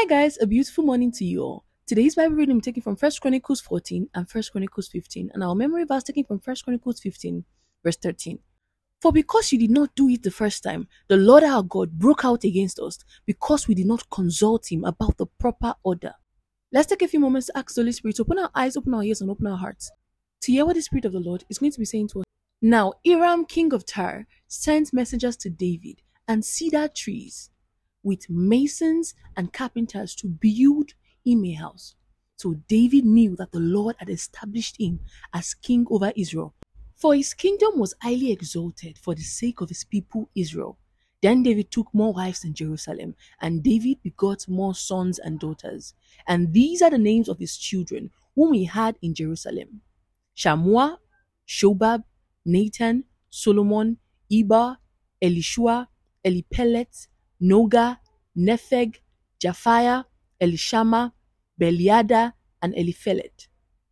Hi guys, a beautiful morning to you all. Today's Bible reading I'm taking from 1 Chronicles 14 and 1 Chronicles 15, and our memory verse taken from 1 Chronicles 15, verse 13. For because you did not do it the first time, the Lord our God broke out against us because we did not consult him about the proper order. Let's take a few moments to ask the Holy Spirit to open our eyes, open our ears, and open our hearts to hear what the Spirit of the Lord is going to be saying to us. Now, Hiram, king of Tyre, sent messengers to David and cedar trees with masons and carpenters to build him a house. So David knew that the Lord had established him as king over Israel, for his kingdom was highly exalted for the sake of his people Israel. Then David took more wives in Jerusalem, and David begot more sons and daughters. And these are the names of his children whom he had in Jerusalem: Shammua, Shobab, Nathan, Solomon, Eber, Elishua, Eliphelet, Noga, Nepheg, Japhia, Elishama, Beliada, and Eliphelet.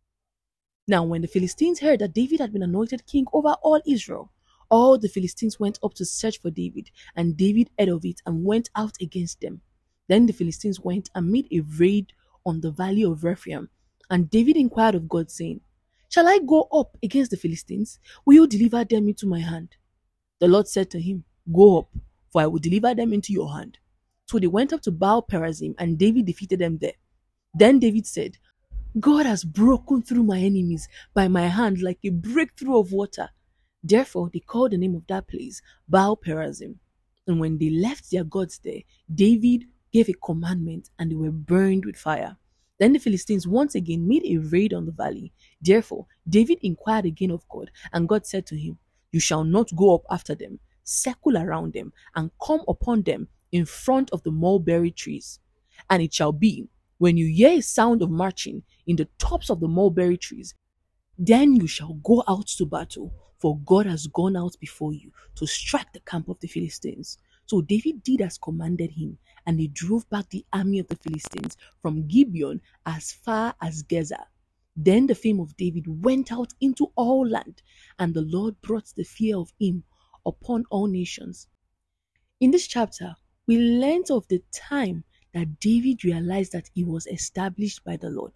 Now, when the Philistines heard that David had been anointed king over all Israel, all the Philistines went up to search for David, and David heard of it and went out against them. Then the Philistines went and made a raid on the valley of Rephaim, and David inquired of God, saying, "Shall I go up against the Philistines? Will you deliver them into my hand?" The Lord said to him, "Go up, for I will deliver them into your hand." So they went up to Baal Perazim, and David defeated them there. Then David said, "God has broken through my enemies by my hand like a breakthrough of water." Therefore, they called the name of that place Baal Perazim. And when they left their gods there, David gave a commandment, and they were burned with fire. Then the Philistines once again made a raid on the valley. Therefore, David inquired again of God, and God said to him, "You shall not go up after them. Circle around them, and come upon them in front of the mulberry trees. And it shall be, when you hear a sound of marching in the tops of the mulberry trees, then you shall go out to battle, for God has gone out before you to strike the camp of the Philistines." So David did as commanded him, and he drove back the army of the Philistines from Gibeon as far as Gezer. Then the fame of David went out into all land, and the Lord brought the fear of him upon all nations. In this chapter, we learned of the time that David realized that he was established by the Lord.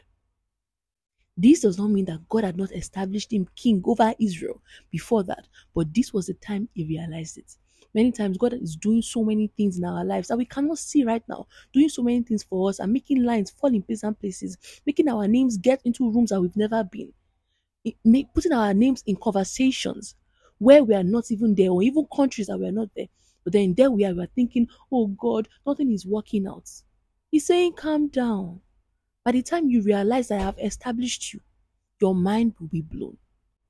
This does not mean that God had not established him king over Israel before that, but this was the time he realized it. Many times God is doing so many things in our lives that we cannot see right now, doing so many things for us and making lines fall in pleasant places, making our names get into rooms that we've never been, putting our names in conversations where we are not even there, or even countries that we are not there. But then there we are thinking, "Oh God, nothing is working out." He's saying, "Calm down." By the time you realize I have established you, your mind will be blown.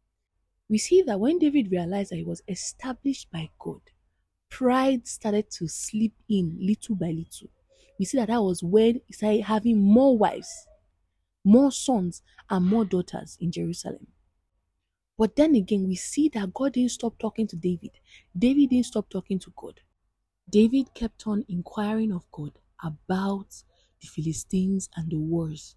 We see that when David realized that he was established by God, pride started to slip in little by little. We see that was when he started having more wives, more sons, and more daughters in Jerusalem. But then again, we see that God didn't stop talking to David. David didn't stop talking to God. David kept on inquiring of God about the Philistines and the wars.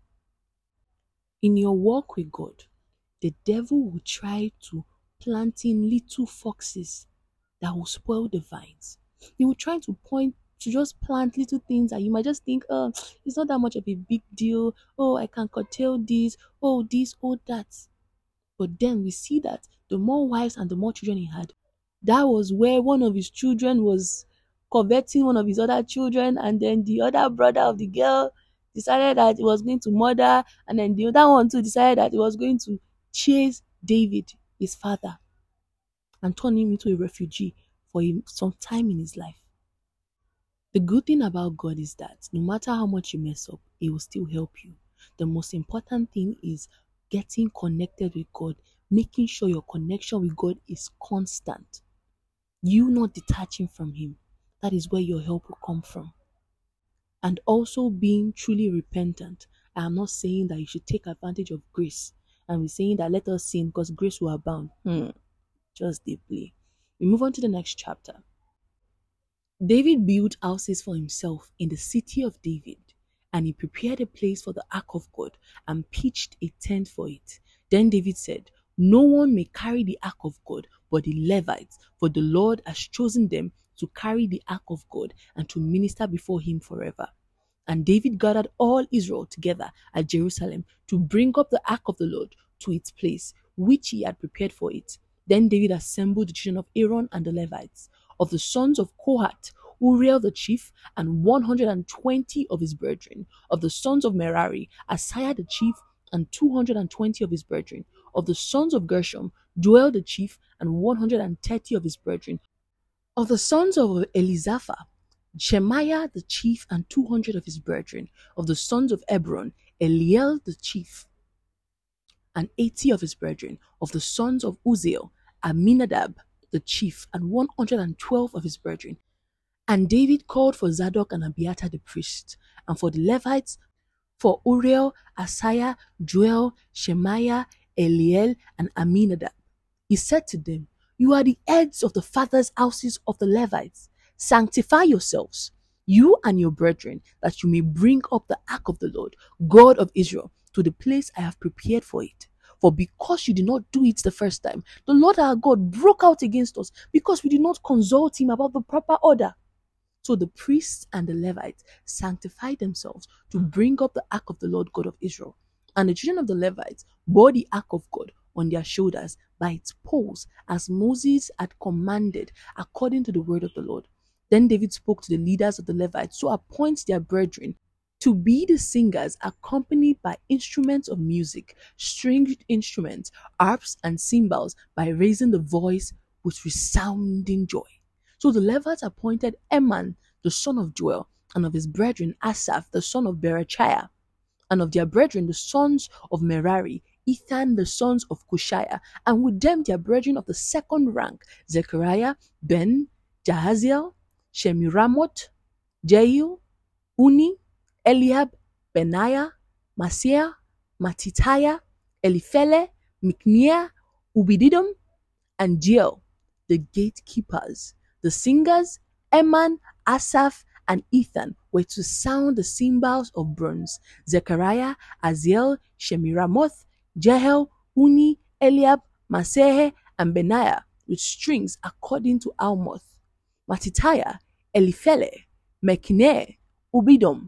In your walk with God, the devil will try to plant in little foxes that will spoil the vines. He will try to point to just plant little things that you might just think, "Oh, it's not that much of a big deal. Oh, I can curtail this. Oh, this, oh, that." But then we see that the more wives and the more children he had, that was where one of his children was coveting one of his other children, and then the other brother of the girl decided that he was going to murder, and then the other one too decided that he was going to chase David, his father, and turn him into a refugee for some time in his life. The good thing about God is that no matter how much you mess up, he will still help you. The most important thing is getting connected with God, making sure your connection with God is constant. You not detaching from him. That is where your help will come from. And also being truly repentant. I am not saying that you should take advantage of grace. I'm saying that let us sin because grace will abound. Just deeply. We move on to the next chapter. David built houses for himself in the city of David, and he prepared a place for the ark of God and pitched a tent for it. Then David said, "No one may carry the ark of God but the Levites, for the Lord has chosen them to carry the ark of God and to minister before him forever." And David gathered all Israel together at Jerusalem to bring up the ark of the Lord to its place, which he had prepared for it. Then David assembled the children of Aaron and the Levites, of the sons of Kohath, Uriel the chief, and 120 of his brethren, of the sons of Merari, Asaiah the chief, and 220 of his brethren, of the sons of Gershom, Joel the chief, and 130 of his brethren, of the sons of Elizapha, Shemaiah the chief, and 200 of his brethren, of the sons of Hebron, Eliel the chief, and 80 of his brethren, of the sons of Uzziel, Aminadab the chief, and 112 of his brethren. And David called for Zadok and Abiathar the priests, and for the Levites, for Uriel, Asaiah, Joel, Shemaiah, Eliel, and Aminadab. He said to them, "You are the heads of the fathers' houses of the Levites. Sanctify yourselves, you and your brethren, that you may bring up the ark of the Lord, God of Israel, to the place I have prepared for it. For because you did not do it the first time, the Lord our God broke out against us, because we did not consult him about the proper order." So the priests and the Levites sanctified themselves to bring up the ark of the Lord God of Israel. And the children of the Levites bore the ark of God on their shoulders by its poles, as Moses had commanded, according to the word of the Lord. Then David spoke to the leaders of the Levites to appoint their brethren to be the singers, accompanied by instruments of music, stringed instruments, harps, and cymbals, by raising the voice with resounding joy. So the Levites appointed Eman, the son of Joel, and of his brethren Asaph, the son of Berechiah, and of their brethren the sons of Merari, Ethan, the sons of Cushiah, and with them their brethren of the second rank, Zechariah, Ben, Jahaziel, Shemiramoth, Jehiel, Uni, Eliab, Benaiah, Maaseiah, Mattithiah, Eliphele, Mikneiah, Ubididom, and Jeiel, the gatekeepers. The singers, Eman, Asaph, and Ethan, were to sound the cymbals of bronze. Zechariah, Aziel, Shemiramoth, Jehiel, Uni, Eliab, Maaseiah, and Benaiah, with strings according to Almoth. Mattithiah, Eliphele, Mekneiah, Ubidom,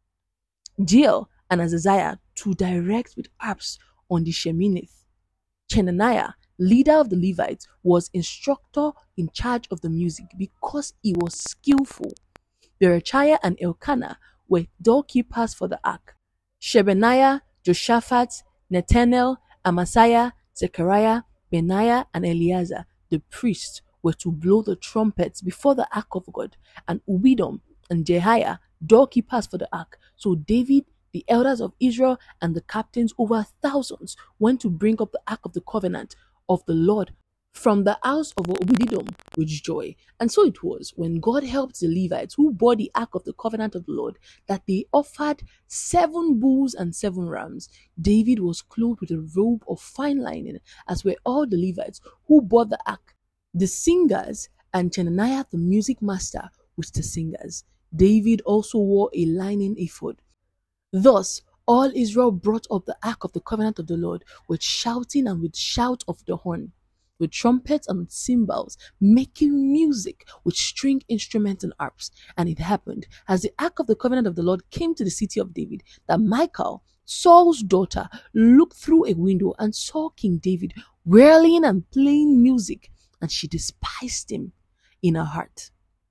Jeiel, and Azaziah, to direct with harps on the Sheminith. Chenaniah, leader of the Levites, was instructor in charge of the music because he was skillful. Berechiah and Elkanah were doorkeepers for the ark. Shebaniah, Joshaphat, Nethanel, Amasiah, Zechariah, Benaiah, and Eleazar, the priests, were to blow the trumpets before the ark of God, and Ubidom and Jehiah, doorkeepers for the ark. So David, the elders of Israel, and the captains, over thousands, went to bring up the ark of the covenant of the Lord from the house of Obededom with joy. And so it was, when God helped the Levites, who bore the ark of the covenant of the Lord, that they offered 7 bulls and 7 rams. David was clothed with a robe of fine linen, as were all the Levites who bore the ark, the singers, and Chenaniah the music master with the singers. David also wore a linen ephod. Thus all Israel brought up the ark of the covenant of the Lord with shouting and with shout of the horn, with trumpets and with cymbals, making music with string instruments and harps. And it happened, as the ark of the covenant of the Lord came to the city of David, that Michal, Saul's daughter, looked through a window and saw King David whirling and playing music, and she despised him in her heart.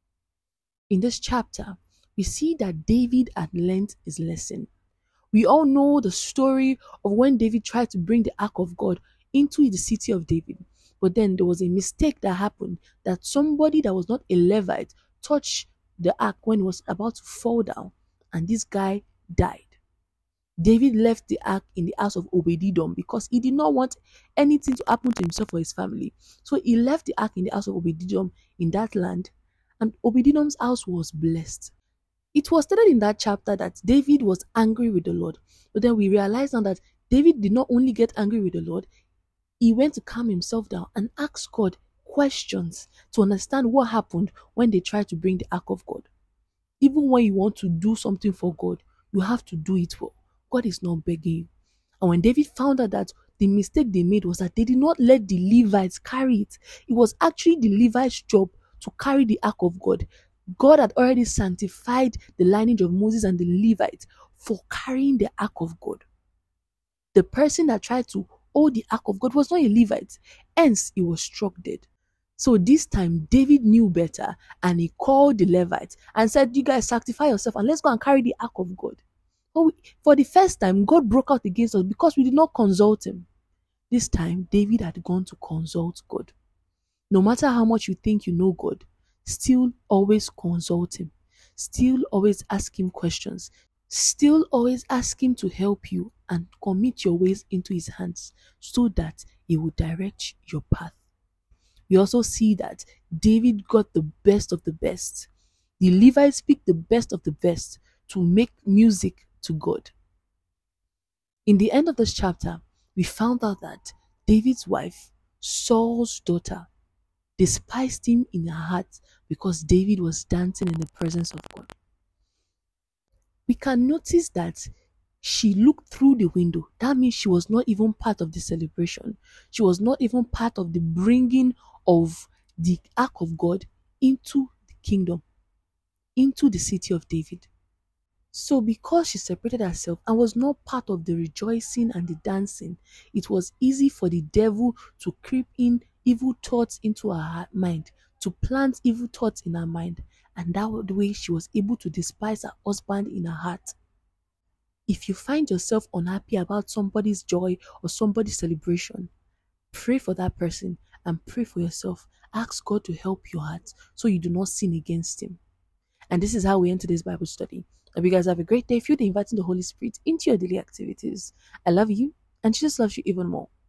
In this chapter, we see that David had learnt his lesson. We all know the story of when David tried to bring the ark of God into the city of David. But then there was a mistake that happened, that somebody that was not a Levite touched the ark when it was about to fall down, and this guy died. David left the ark in the house of Obededom because he did not want anything to happen to himself or his family. So he left the ark in the house of Obededom in that land, and Obededom's house was blessed. It was stated in that chapter that David was angry with the Lord. But then we realize now that David did not only get angry with the Lord, he went to calm himself down and ask God questions to understand what happened when they tried to bring the ark of God. Even when you want to do something for God, you have to do it well. God is not begging you. And when David found out that the mistake they made was that they did not let the Levites carry it, it was actually the Levites' job to carry the ark of God. God had already sanctified the lineage of Moses and the Levites for carrying the ark of God. The person that tried to hold the ark of God was not a Levite, hence he was struck dead. So this time David knew better and he called the Levites and said, "You guys sanctify yourself and let's go and carry the ark of God." For the first time, God broke out against us because we did not consult him. This time, David had gone to consult God. No matter how much you think you know God, still always consult him. Still always ask him questions. Still always ask him to help you and commit your ways into his hands so that he will direct your path. We also see that David got the best of the best. The Levites picked the best of the best to make music to God. In the end of this chapter, we found out that David's wife, Saul's daughter, despised him in her heart because David was dancing in the presence of God. We can notice that she looked through the window. That means she was not even part of the celebration. She was not even part of the bringing of the ark of God into the kingdom, into the city of David. So because she separated herself and was not part of the rejoicing and the dancing, it was easy for the devil to creep in evil thoughts into her mind, to plant evil thoughts in her mind. And that was the way she was able to despise her husband in her heart. If you find yourself unhappy about somebody's joy or somebody's celebration, pray for that person and pray for yourself. Ask God to help your heart so you do not sin against him. And this is how we end today's Bible study. I hope you guys have a great day. Feel the inviting the Holy Spirit into your daily activities. I love you, and Jesus loves you even more.